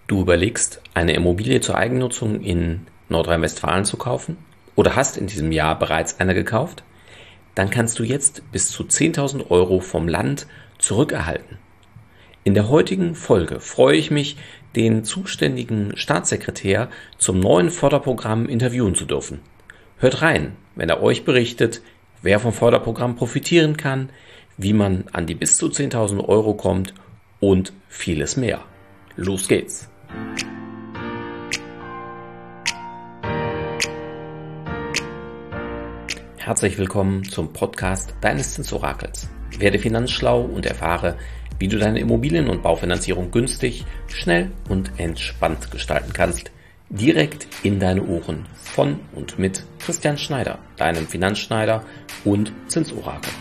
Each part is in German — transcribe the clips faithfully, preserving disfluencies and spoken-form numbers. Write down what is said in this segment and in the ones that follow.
Du überlegst, eine Immobilie zur Eigennutzung in Nordrhein-Westfalen zu kaufen oder hast in diesem Jahr bereits eine gekauft? Dann kannst du jetzt bis zu zehntausend Euro vom Land zurückerhalten. In der heutigen Folge freue ich mich, den zuständigen Staatssekretär zum neuen Förderprogramm interviewen zu dürfen. Hört rein, wenn er euch berichtet, wer vom Förderprogramm profitieren kann, wie man an die bis zu zehntausend Euro kommt und vieles mehr. Los geht's! Herzlich willkommen zum Podcast deines Zinsorakels. Werde finanzschlau und erfahre, wie du deine Immobilien- und Baufinanzierung günstig, schnell und entspannt gestalten kannst. Direkt in deine Ohren von und mit Christian Schneider, deinem Finanzschneider und Zinsorakel.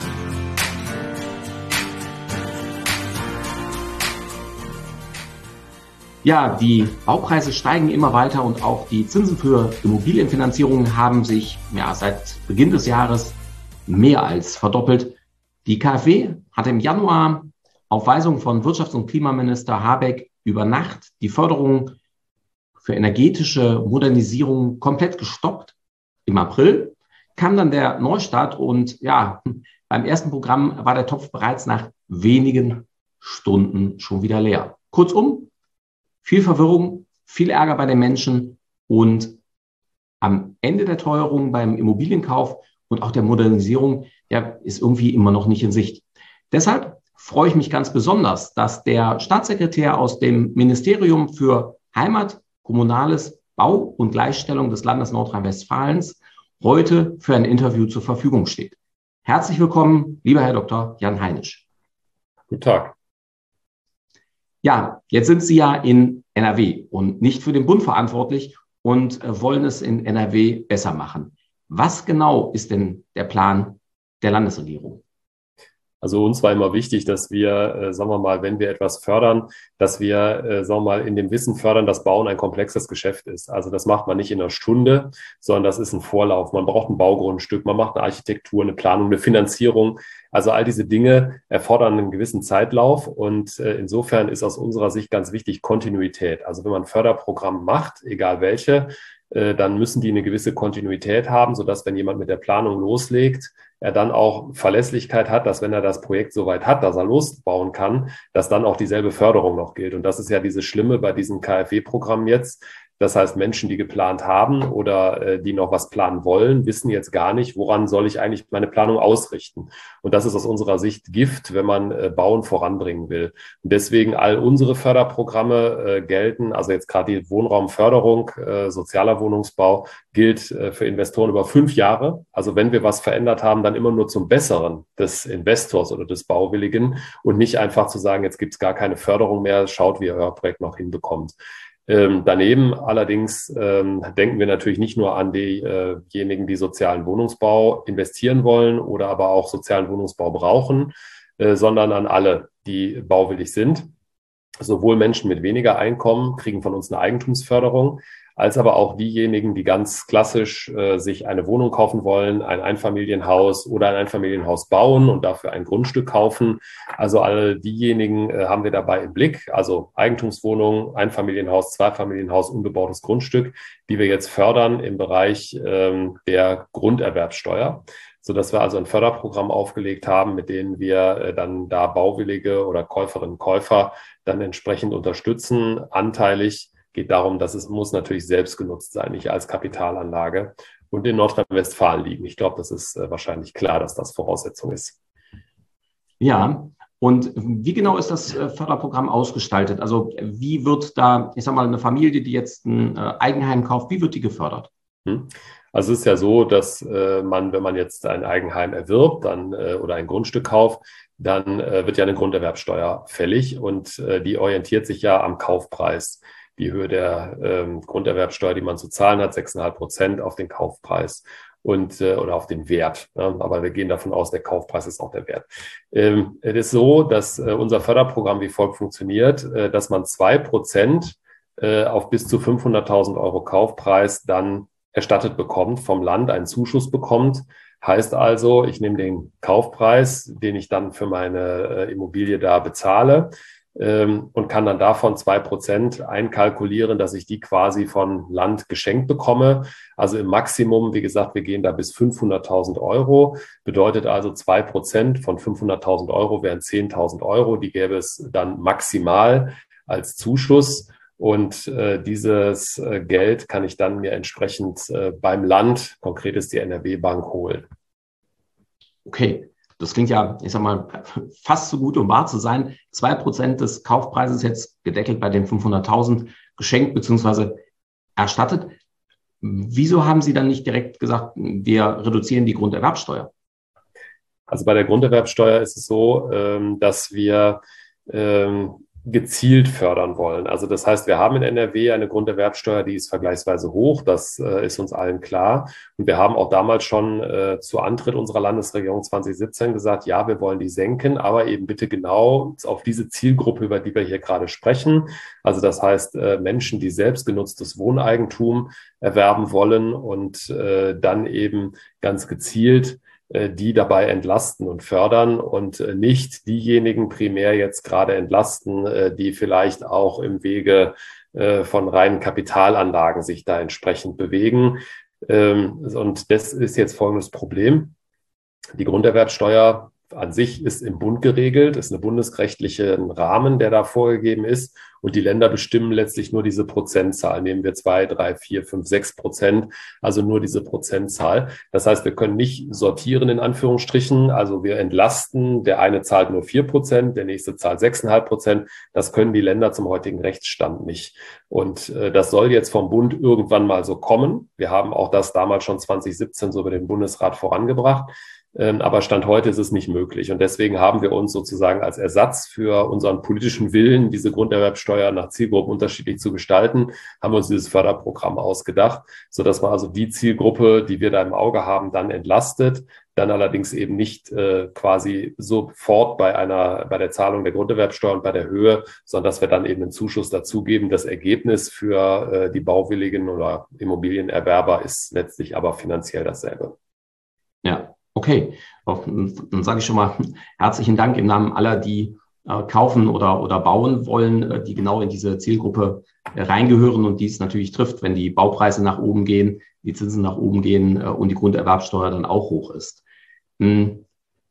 Ja, die Baupreise steigen immer weiter und auch die Zinsen für Immobilienfinanzierungen haben sich ja, seit Beginn des Jahres mehr als verdoppelt. Die KfW hat im Januar auf Weisung von Wirtschafts- und Klimaminister Habeck über Nacht die Förderung für energetische Modernisierung komplett gestoppt. Im April kam dann der Neustart und ja, beim ersten Programm war der Topf bereits nach wenigen Stunden schon wieder leer. Kurzum, viel Verwirrung, viel Ärger bei den Menschen und am Ende der Teuerung beim Immobilienkauf und auch der Modernisierung ja, ist irgendwie immer noch nicht in Sicht. Deshalb freue ich mich ganz besonders, dass der Staatssekretär aus dem Ministerium für Heimat, Kommunales, Bau und Gleichstellung des Landes Nordrhein-Westfalens heute für ein Interview zur Verfügung steht. Herzlich willkommen, lieber Herr Doktor Jan Heinisch. Guten Tag. Ja, jetzt sind Sie ja in N R W und nicht für den Bund verantwortlich und wollen es in N R W besser machen. Was genau ist denn der Plan der Landesregierung? Also uns war immer wichtig, dass wir, äh, sagen wir mal, wenn wir etwas fördern, dass wir, äh, sagen wir mal, in dem Wissen fördern, dass Bauen ein komplexes Geschäft ist. Also das macht man nicht in einer Stunde, sondern das ist ein Vorlauf. Man braucht ein Baugrundstück, man macht eine Architektur, eine Planung, eine Finanzierung. Also all diese Dinge erfordern einen gewissen Zeitlauf und äh, insofern ist aus unserer Sicht ganz wichtig Kontinuität. Also wenn man ein Förderprogramm macht, egal welche, äh, dann müssen die eine gewisse Kontinuität haben, sodass, wenn jemand mit der Planung loslegt, er dann auch Verlässlichkeit hat, dass wenn er das Projekt soweit hat, dass er losbauen kann, dass dann auch dieselbe Förderung noch gilt. Und das ist ja dieses Schlimme bei diesem KfW-Programm jetzt. Das heißt, Menschen, die geplant haben oder äh, die noch was planen wollen, wissen jetzt gar nicht, woran soll ich eigentlich meine Planung ausrichten. Und das ist aus unserer Sicht Gift, wenn man äh, Bauen voranbringen will. Und deswegen all unsere Förderprogramme äh, gelten, also jetzt gerade die Wohnraumförderung, äh, sozialer Wohnungsbau, gilt äh, für Investoren über fünf Jahre. Also wenn wir was verändert haben, dann immer nur zum Besseren des Investors oder des Bauwilligen und nicht einfach zu sagen, jetzt gibt es gar keine Förderung mehr, schaut, wie ihr euer Projekt noch hinbekommt. Ähm, daneben allerdings ähm, denken wir natürlich nicht nur an diejenigen, die sozialen Wohnungsbau investieren wollen oder aber auch sozialen Wohnungsbau brauchen, äh, sondern an alle, die bauwillig sind. Sowohl Menschen mit weniger Einkommen kriegen von uns eine Eigentumsförderung, als aber auch diejenigen, die ganz klassisch äh, sich eine Wohnung kaufen wollen, ein Einfamilienhaus oder ein Einfamilienhaus bauen und dafür ein Grundstück kaufen. Also all diejenigen äh, haben wir dabei im Blick, also Eigentumswohnung, Einfamilienhaus, Zweifamilienhaus, unbebautes Grundstück, die wir jetzt fördern im Bereich ähm, der Grunderwerbsteuer, sodass wir also ein Förderprogramm aufgelegt haben, mit denen wir äh, dann da Bauwillige oder Käuferinnen und Käufer dann entsprechend unterstützen, anteilig. Geht darum, dass es muss natürlich selbst genutzt sein, nicht als Kapitalanlage und in Nordrhein-Westfalen liegen. Ich glaube, das ist äh, wahrscheinlich klar, dass das Voraussetzung ist. Ja, und wie genau ist das äh, Förderprogramm ausgestaltet? Also wie wird da, ich sag mal, eine Familie, die jetzt ein äh, Eigenheim kauft, wie wird die gefördert? Hm. Also es ist ja so, dass äh, man, wenn man jetzt ein Eigenheim erwirbt dann, äh, oder ein Grundstück kauft, dann äh, wird ja eine Grunderwerbsteuer fällig und äh, die orientiert sich ja am Kaufpreis. Die Höhe der ähm, Grunderwerbsteuer, die man zu zahlen hat, sechs Komma fünf Prozent auf den Kaufpreis und äh, oder auf den Wert. Ja, aber wir gehen davon aus, der Kaufpreis ist auch der Wert. Ähm, es ist so, dass äh, unser Förderprogramm wie folgt funktioniert, äh, dass man zwei Prozent äh, auf bis zu fünfhunderttausend Euro Kaufpreis dann erstattet bekommt vom Land, einen Zuschuss bekommt. Heißt also, ich nehme den Kaufpreis, den ich dann für meine äh, Immobilie da bezahle, ähm, und kann dann davon zwei Prozent einkalkulieren, dass ich die quasi von Land geschenkt bekomme. Also im Maximum, wie gesagt, wir gehen da bis fünfhunderttausend Euro, bedeutet also zwei Prozent von fünfhunderttausend Euro wären zehntausend Euro, die gäbe es dann maximal als Zuschuss. Und äh, dieses äh, Geld kann ich dann mir entsprechend äh, beim Land, konkret ist die N R W-Bank, holen. Okay, das klingt ja, ich sag mal, fast so gut, um wahr zu sein. Zwei Prozent des Kaufpreises jetzt gedeckelt bei den fünfhunderttausend geschenkt bzw. erstattet. Wieso haben Sie dann nicht direkt gesagt, wir reduzieren die Grunderwerbsteuer? Also bei der Grunderwerbsteuer ist es so, ähm, dass wir ähm, gezielt fördern wollen. Also das heißt, wir haben in N R W eine Grunderwerbsteuer, die ist vergleichsweise hoch, das äh, ist uns allen klar. Und wir haben auch damals schon äh, zu Antritt unserer Landesregierung zwanzig siebzehn gesagt, ja, wir wollen die senken, aber eben bitte genau auf diese Zielgruppe, über die wir hier gerade sprechen. Also das heißt, äh, Menschen, die selbstgenutztes Wohneigentum erwerben wollen und äh, dann eben ganz gezielt die dabei entlasten und fördern und nicht diejenigen primär jetzt gerade entlasten, die vielleicht auch im Wege von reinen Kapitalanlagen sich da entsprechend bewegen. Und das ist jetzt folgendes Problem. Die Grunderwerbsteuer an sich ist im Bund geregelt, ist ein bundesrechtlicher Rahmen, der da vorgegeben ist. Und die Länder bestimmen letztlich nur diese Prozentzahl. Nehmen wir zwei, drei, vier, fünf, sechs Prozent, also nur diese Prozentzahl. Das heißt, wir können nicht sortieren in Anführungsstrichen. Also wir entlasten, der eine zahlt nur vier Prozent, der nächste zahlt sechs Komma fünf Prozent. Das können die Länder zum heutigen Rechtsstand nicht. Und äh, das soll jetzt vom Bund irgendwann mal so kommen. Wir haben auch das damals schon zwanzig siebzehn so über den Bundesrat vorangebracht. Aber Stand heute ist es nicht möglich. Und deswegen haben wir uns sozusagen als Ersatz für unseren politischen Willen, diese Grunderwerbsteuer nach Zielgruppen unterschiedlich zu gestalten, haben wir uns dieses Förderprogramm ausgedacht, sodass man also die Zielgruppe, die wir da im Auge haben, dann entlastet, dann allerdings eben nicht äh, quasi sofort bei einer, bei der Zahlung der Grunderwerbsteuer und bei der Höhe, sondern dass wir dann eben einen Zuschuss dazugeben. Das Ergebnis für äh, die Bauwilligen oder Immobilienerwerber ist letztlich aber finanziell dasselbe. Ja. Okay, dann sage ich schon mal herzlichen Dank im Namen aller, die äh, kaufen oder, oder bauen wollen, äh, die genau in diese Zielgruppe äh, reingehören und die es natürlich trifft, wenn die Baupreise nach oben gehen, die Zinsen nach oben gehen äh, und die Grunderwerbsteuer dann auch hoch ist. Hm.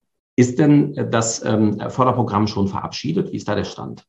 Ist denn das ähm, Förderprogramm schon verabschiedet? Wie ist da der Stand?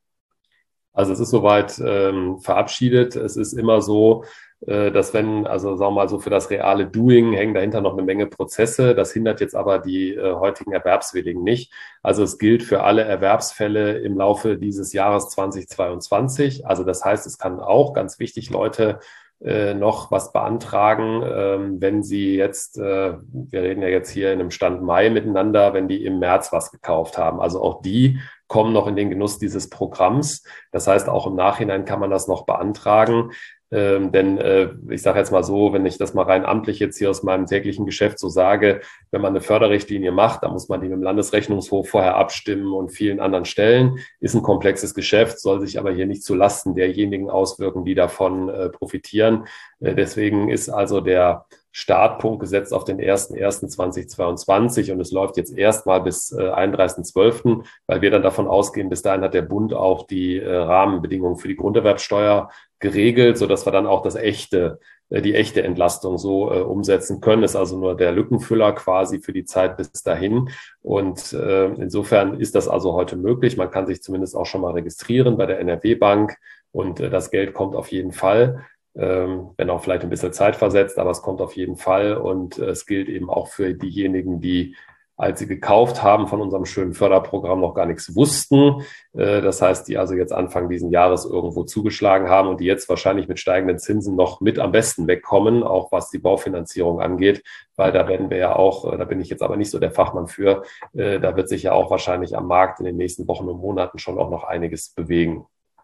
Also es ist soweit ähm, verabschiedet. Es ist immer so, dass wenn, also sagen wir mal so für das reale Doing hängen dahinter noch eine Menge Prozesse. Das hindert jetzt aber die äh, heutigen Erwerbswilligen nicht. Also es gilt für alle Erwerbsfälle im Laufe dieses Jahres zwanzig zweiundzwanzig. Also das heißt, es kann auch, ganz wichtig, Leute äh, noch was beantragen, ähm, wenn sie jetzt, äh, wir reden ja jetzt hier in einem Stand Mai miteinander, wenn die im März was gekauft haben. Also auch die kommen noch in den Genuss dieses Programms. Das heißt, auch im Nachhinein kann man das noch beantragen. Ähm, denn äh, ich sage jetzt mal so, wenn ich das mal rein amtlich jetzt hier aus meinem täglichen Geschäft so sage, wenn man eine Förderrichtlinie macht, dann muss man die mit dem Landesrechnungshof vorher abstimmen und vielen anderen Stellen. Ist ein komplexes Geschäft, soll sich aber hier nicht zu Lasten derjenigen auswirken, die davon äh, profitieren. Äh, deswegen ist also der Startpunkt gesetzt auf den ersten ersten zweitausendzweiundzwanzig und es läuft jetzt erstmal bis äh, einunddreißigsten zwölften, weil wir dann davon ausgehen, bis dahin hat der Bund auch die äh, Rahmenbedingungen für die Grunderwerbsteuer geregelt, sodass wir dann auch das echte, äh, die echte Entlastung so äh, umsetzen können. Ist also nur der Lückenfüller quasi für die Zeit bis dahin. Und äh, insofern ist das also heute möglich. Man kann sich zumindest auch schon mal registrieren bei der N R W-Bank und äh, das Geld kommt auf jeden Fall. Ähm, wenn auch vielleicht ein bisschen Zeit versetzt, aber es kommt auf jeden Fall und äh, es gilt eben auch für diejenigen, die, als sie gekauft haben, von unserem schönen Förderprogramm noch gar nichts wussten. Äh, das heißt, die also jetzt Anfang diesen Jahres irgendwo zugeschlagen haben und die jetzt wahrscheinlich mit steigenden Zinsen noch mit am besten wegkommen, auch was die Baufinanzierung angeht, weil da werden wir ja auch, äh, da bin ich jetzt aber nicht so der Fachmann für, äh, da wird sich ja auch wahrscheinlich am Markt in den nächsten Wochen und Monaten schon auch noch einiges bewegen.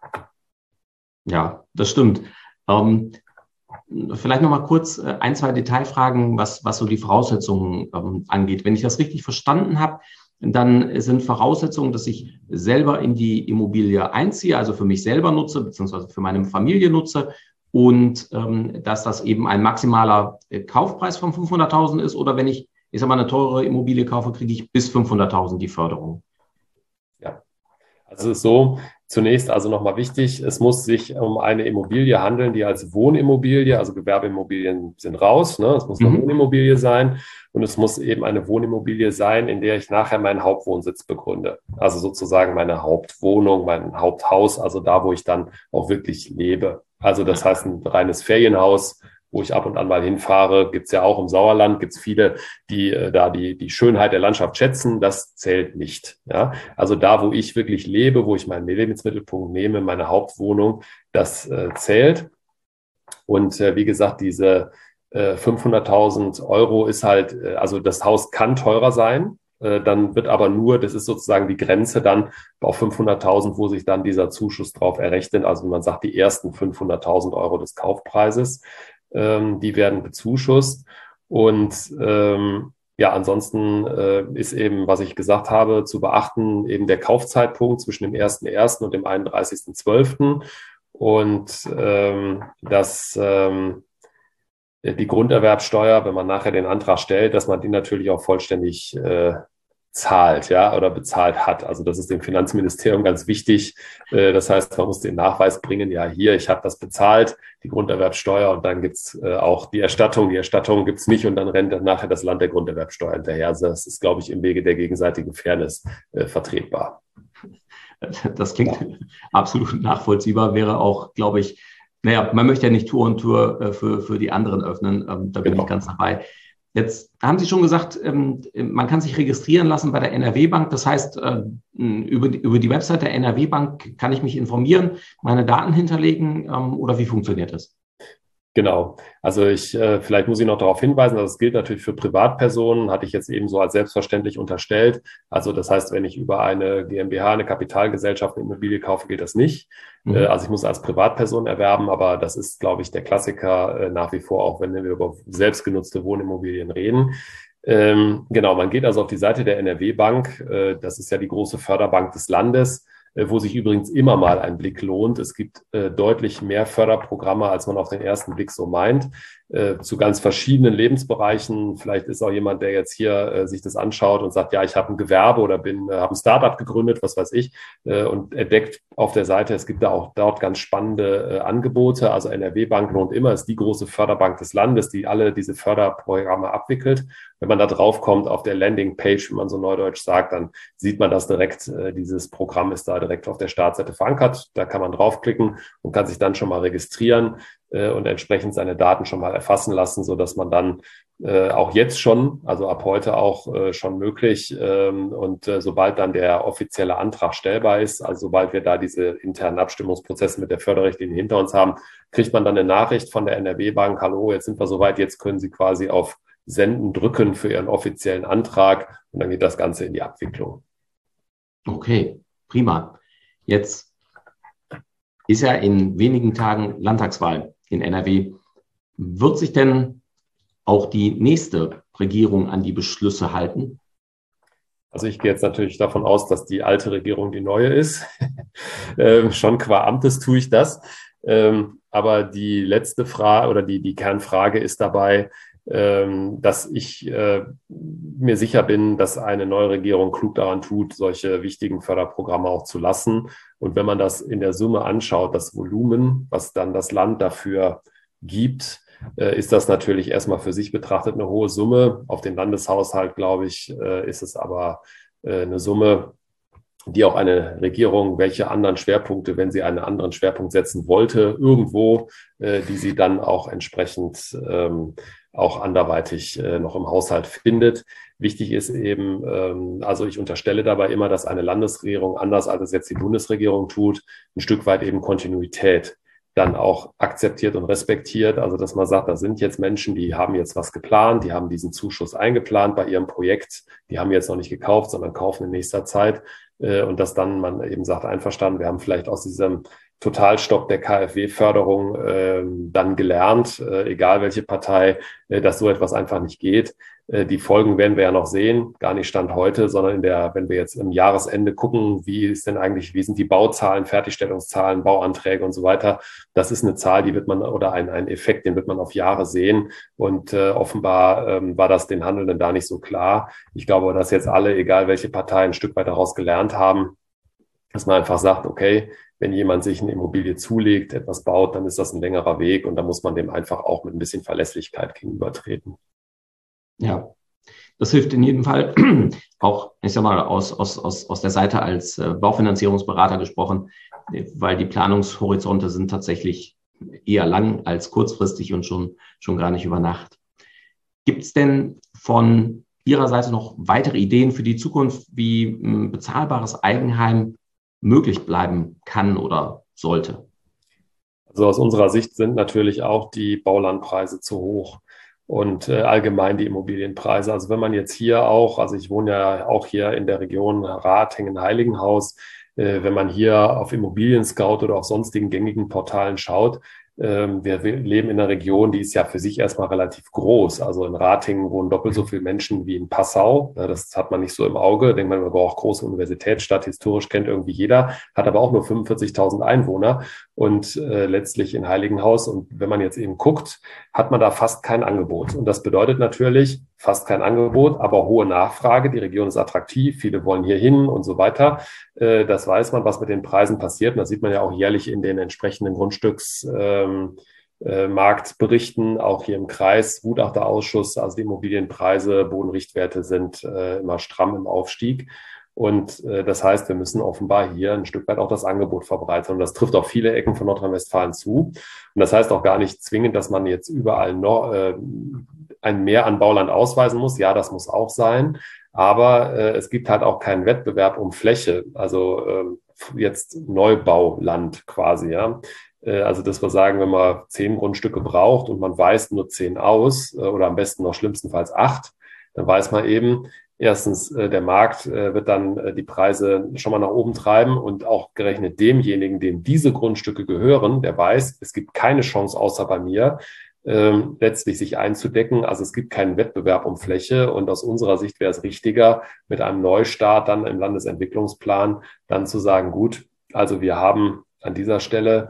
Ja, das stimmt. Ähm, vielleicht noch mal kurz äh, ein, zwei Detailfragen, was, was so die Voraussetzungen ähm, angeht. Wenn ich das richtig verstanden habe, dann sind Voraussetzungen, dass ich selber in die Immobilie einziehe, also für mich selber nutze, beziehungsweise für meine Familie nutze und ähm, dass das eben ein maximaler äh, Kaufpreis von fünfhunderttausend ist oder wenn ich, ich sag mal, eine teure Immobilie kaufe, kriege ich bis fünfhunderttausend die Förderung. Ja. Es ist so, zunächst also nochmal wichtig, es muss sich um eine Immobilie handeln, die als Wohnimmobilie, also Gewerbeimmobilien sind raus, ne? Es muss eine mhm. Wohnimmobilie sein und es muss eben eine Wohnimmobilie sein, in der ich nachher meinen Hauptwohnsitz begründe. Also sozusagen meine Hauptwohnung, mein Haupthaus, also da, wo ich dann auch wirklich lebe. Also das heißt ein reines Ferienhaus, wo ich ab und an mal hinfahre, gibt's ja auch im Sauerland, gibt's viele, die äh, da die die Schönheit der Landschaft schätzen, das zählt nicht. Ja? Also da, wo ich wirklich lebe, wo ich meinen Lebensmittelpunkt nehme, meine Hauptwohnung, das äh, zählt. Und äh, wie gesagt, diese äh, fünfhunderttausend Euro ist halt, äh, also das Haus kann teurer sein, äh, dann wird aber nur, das ist sozusagen die Grenze dann auf fünfhunderttausend, wo sich dann dieser Zuschuss drauf errechnet. Also man sagt, die ersten fünfhunderttausend Euro des Kaufpreises. Die werden bezuschusst und ähm, ja, ansonsten äh, ist eben, was ich gesagt habe, zu beachten, eben der Kaufzeitpunkt zwischen dem ersten ersten und dem einunddreißigsten zwölften und ähm, dass ähm, die Grunderwerbsteuer, wenn man nachher den Antrag stellt, dass man die natürlich auch vollständig äh, zahlt, ja, oder bezahlt hat. Also das ist dem Finanzministerium ganz wichtig. Das heißt, man muss den Nachweis bringen, ja, hier, ich habe das bezahlt, die Grunderwerbsteuer, und dann gibt's auch die Erstattung. Die Erstattung gibt's nicht und dann rennt dann nachher das Land der Grunderwerbsteuer hinterher. Also das ist, glaube ich, im Wege der gegenseitigen Fairness äh, vertretbar. Das klingt ja absolut nachvollziehbar, wäre auch, glaube ich, naja, man möchte ja nicht Tour und Tour für, für die anderen öffnen. Da bin genau. ich ganz dabei. Jetzt haben Sie schon gesagt, man kann sich registrieren lassen bei der N R W-Bank. Das heißt, über die, über die Website der N R W-Bank kann ich mich informieren, meine Daten hinterlegen, oder wie funktioniert das? Genau. Also ich, äh, vielleicht muss ich noch darauf hinweisen, dass es gilt natürlich für Privatpersonen, hatte ich jetzt eben so als selbstverständlich unterstellt. Also das heißt, wenn ich über eine GmbH, eine Kapitalgesellschaft, eine Immobilie kaufe, gilt das nicht. Mhm. Äh, also ich muss als Privatperson erwerben, aber das ist, glaube ich, der Klassiker äh, nach wie vor, auch wenn wir über selbstgenutzte Wohnimmobilien reden. Ähm, genau, man geht also auf die Seite der N R W-Bank. Äh, das ist ja die große Förderbank des Landes, wo sich übrigens immer mal ein Blick lohnt. Es gibt äh, deutlich mehr Förderprogramme, als man auf den ersten Blick so meint, äh, zu ganz verschiedenen Lebensbereichen. Vielleicht ist auch jemand, der jetzt hier äh, sich das anschaut und sagt, ja, ich habe ein Gewerbe oder bin, äh, habe ein Startup gegründet, was weiß ich, äh, und entdeckt auf der Seite, es gibt da auch dort ganz spannende äh, Angebote. Also N R W-Bank lohnt immer, ist die große Förderbank des Landes, die alle diese Förderprogramme abwickelt. Wenn man da drauf kommt auf der Landingpage, wie man so neudeutsch sagt, dann sieht man das direkt. Äh, dieses Programm ist da direkt auf der Startseite verankert. Da kann man draufklicken und kann sich dann schon mal registrieren äh, und entsprechend seine Daten schon mal erfassen lassen, so dass man dann äh, auch jetzt schon, also ab heute auch äh, schon möglich ähm, und äh, sobald dann der offizielle Antrag stellbar ist, also sobald wir da diese internen Abstimmungsprozesse mit der Förderrichtlinie hinter uns haben, kriegt man dann eine Nachricht von der N R W-Bank, hallo, jetzt sind wir soweit, jetzt können Sie quasi auf Senden drücken für Ihren offiziellen Antrag und dann geht das Ganze in die Abwicklung. Okay, prima. Jetzt ist ja in wenigen Tagen Landtagswahl in N R W. Wird sich denn auch die nächste Regierung an die Beschlüsse halten? Also ich gehe jetzt natürlich davon aus, dass die alte Regierung die neue ist. ähm, schon qua Amtes tue ich das. Ähm, aber die letzte Frage oder die, die Kernfrage ist dabei, ähm, dass ich äh, mir sicher bin, dass eine neue Regierung klug daran tut, solche wichtigen Förderprogramme auch zu lassen. Und wenn man das in der Summe anschaut, das Volumen, was dann das Land dafür gibt, äh, ist das natürlich erstmal für sich betrachtet eine hohe Summe. Auf den Landeshaushalt, glaube ich, äh, ist es aber äh, eine Summe, die auch eine Regierung, welche anderen Schwerpunkte, wenn sie einen anderen Schwerpunkt setzen wollte, irgendwo, äh, die sie dann auch entsprechend ähm, auch anderweitig äh, noch im Haushalt findet. Wichtig ist eben, ähm, also ich unterstelle dabei immer, dass eine Landesregierung, anders als es jetzt die Bundesregierung tut, ein Stück weit eben Kontinuität dann auch akzeptiert und respektiert. Also dass man sagt, da sind jetzt Menschen, die haben jetzt was geplant, die haben diesen Zuschuss eingeplant bei ihrem Projekt, die haben jetzt noch nicht gekauft, sondern kaufen in nächster Zeit. Äh, und dass dann man eben sagt, einverstanden, wir haben vielleicht aus diesem Totalstopp der K f W-Förderung äh, dann gelernt, äh, egal welche Partei, äh, dass so etwas einfach nicht geht. Äh, die Folgen werden wir ja noch sehen, gar nicht Stand heute, sondern in der, wenn wir jetzt im Jahresende gucken, wie ist denn eigentlich, wie sind die Bauzahlen, Fertigstellungszahlen, Bauanträge und so weiter. Das ist eine Zahl, die wird man, oder ein, ein Effekt, den wird man auf Jahre sehen. Und äh, offenbar ähm, war das den Handelnden da nicht so klar. Ich glaube, dass jetzt alle, egal welche Partei, ein Stück weit daraus gelernt haben, dass man einfach sagt, okay, wenn jemand sich eine Immobilie zulegt, etwas baut, dann ist das ein längerer Weg und da muss man dem einfach auch mit ein bisschen Verlässlichkeit gegenübertreten. Ja, das hilft in jedem Fall. Auch, ich sag mal, aus, aus, aus, aus der Seite als äh, Baufinanzierungsberater gesprochen, weil die Planungshorizonte sind tatsächlich eher lang als kurzfristig und schon, schon gar nicht über Nacht. Gibt es denn von Ihrer Seite noch weitere Ideen für die Zukunft, wie ein bezahlbares Eigenheim möglich bleiben kann oder sollte? Also aus unserer Sicht sind natürlich auch die Baulandpreise zu hoch und äh, allgemein die Immobilienpreise. Also wenn man jetzt hier auch, also ich wohne ja auch hier in der Region Ratingen-Heiligenhaus, äh, wenn man hier auf Immobilien Scout oder auf sonstigen gängigen Portalen schaut, wir leben in einer Region, die ist ja für sich erstmal relativ groß. Also in Ratingen wohnen doppelt so viele Menschen wie in Passau. Das hat man nicht so im Auge. Denkt man, man braucht große Universitätsstadt. Historisch kennt irgendwie jeder, hat aber auch nur fünfundvierzigtausend Einwohner und äh, letztlich in Heiligenhaus. Und wenn man jetzt eben guckt, hat man da fast kein Angebot. Und das bedeutet natürlich fast kein Angebot, aber hohe Nachfrage. Die Region ist attraktiv. Viele wollen hier hin und so weiter. Äh, das weiß man, was mit den Preisen passiert. Und das sieht man ja auch jährlich in den entsprechenden Grundstücks äh, Äh, Marktberichten, auch hier im Kreis, Gutachterausschuss, also die Immobilienpreise, Bodenrichtwerte sind äh, immer stramm im Aufstieg. Und äh, das heißt, wir müssen offenbar hier ein Stück weit auch das Angebot verbreitern. Und das trifft auf viele Ecken von Nordrhein-Westfalen zu. Und das heißt auch gar nicht zwingend, dass man jetzt überall noch äh, ein Mehr an Bauland ausweisen muss. Ja, das muss auch sein. Aber äh, es gibt halt auch keinen Wettbewerb um Fläche. Also äh, jetzt Neubauland quasi, ja. Also, dass wir sagen, wenn man zehn Grundstücke braucht und man weist nur zehn aus oder am besten noch schlimmstenfalls acht, dann weiß man eben, erstens, der Markt wird dann die Preise schon mal nach oben treiben und auch gerechnet demjenigen, dem diese Grundstücke gehören, der weiß, es gibt keine Chance außer bei mir, ähm, letztlich sich einzudecken. Also es gibt keinen Wettbewerb um Fläche und aus unserer Sicht wäre es richtiger, mit einem Neustart dann im Landesentwicklungsplan dann zu sagen, gut, also wir haben an dieser Stelle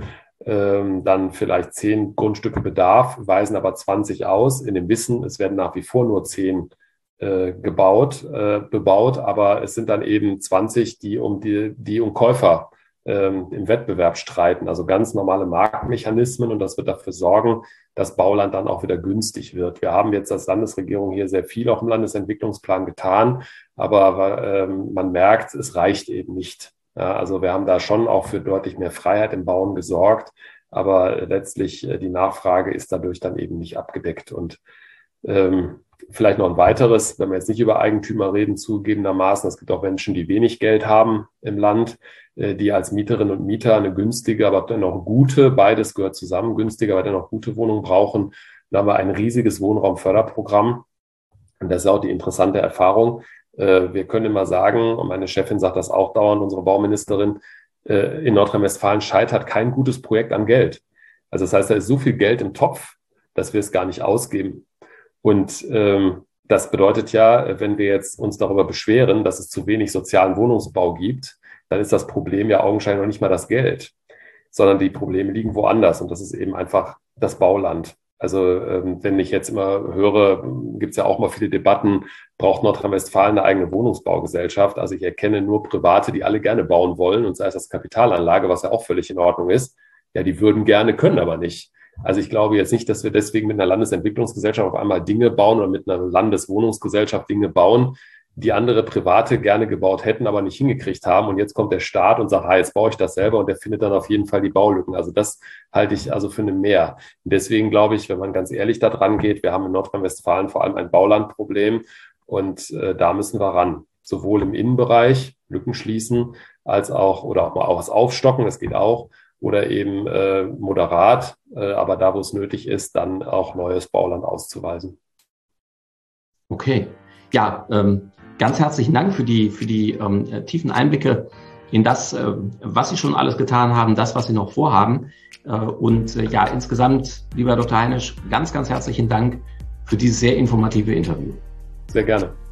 dann vielleicht zehn Grundstücke Bedarf, weisen aber zwanzig aus, in dem Wissen, es werden nach wie vor nur zehn äh, gebaut, äh, bebaut, aber es sind dann eben zwanzig, die um die, die um Käufer ähm, im Wettbewerb streiten, also ganz normale Marktmechanismen und das wird dafür sorgen, dass Bauland dann auch wieder günstig wird. Wir haben jetzt als Landesregierung hier sehr viel auch im Landesentwicklungsplan getan, aber ähm, man merkt, es reicht eben nicht. Ja, also wir haben da schon auch für deutlich mehr Freiheit im Bauen gesorgt, aber letztlich die Nachfrage ist dadurch dann eben nicht abgedeckt. Und ähm, vielleicht noch ein weiteres, wenn wir jetzt nicht über Eigentümer reden, zugegebenermaßen, es gibt auch Menschen, die wenig Geld haben im Land, äh, die als Mieterinnen und Mieter eine günstige, aber dennoch gute, beides gehört zusammen, günstige, aber dennoch gute Wohnung brauchen. Dann haben wir ein riesiges Wohnraumförderprogramm. Und das ist auch die interessante Erfahrung. Wir können immer sagen, und meine Chefin sagt das auch dauernd, unsere Bauministerin, in Nordrhein-Westfalen scheitert kein gutes Projekt an Geld. Also das heißt, da ist so viel Geld im Topf, dass wir es gar nicht ausgeben. Und ähm, das bedeutet ja, wenn wir jetzt uns darüber beschweren, dass es zu wenig sozialen Wohnungsbau gibt, dann ist das Problem ja augenscheinlich noch nicht mal das Geld, sondern die Probleme liegen woanders. Und das ist eben einfach das Bauland. Also ähm, wenn ich jetzt immer höre, gibt es ja auch mal viele Debatten, braucht Nordrhein-Westfalen eine eigene Wohnungsbaugesellschaft? Also ich erkenne nur Private, die alle gerne bauen wollen und sei es als Kapitalanlage, was ja auch völlig in Ordnung ist. Ja, die würden gerne, können aber nicht. Also ich glaube jetzt nicht, dass wir deswegen mit einer Landesentwicklungsgesellschaft auf einmal Dinge bauen oder mit einer Landeswohnungsgesellschaft Dinge bauen, die andere Private gerne gebaut hätten, aber nicht hingekriegt haben. Und jetzt kommt der Staat und sagt, ah, jetzt baue ich das selber und der findet dann auf jeden Fall die Baulücken. Also das halte ich also für eine Mehr. Und deswegen glaube ich, wenn man ganz ehrlich da dran geht, wir haben in Nordrhein-Westfalen vor allem ein Baulandproblem und äh, da müssen wir ran. Sowohl im Innenbereich Lücken schließen, als auch, oder auch mal auch was aufstocken, das geht auch, oder eben äh, moderat, äh, aber da, wo es nötig ist, dann auch neues Bauland auszuweisen. Okay. Ja, ähm, ganz herzlichen Dank für die, für die ähm, tiefen Einblicke in das, äh, was Sie schon alles getan haben, das, was Sie noch vorhaben. Äh, und äh, ja, insgesamt, lieber Doktor Heinisch, ganz, ganz herzlichen Dank für dieses sehr informative Interview. Sehr gerne.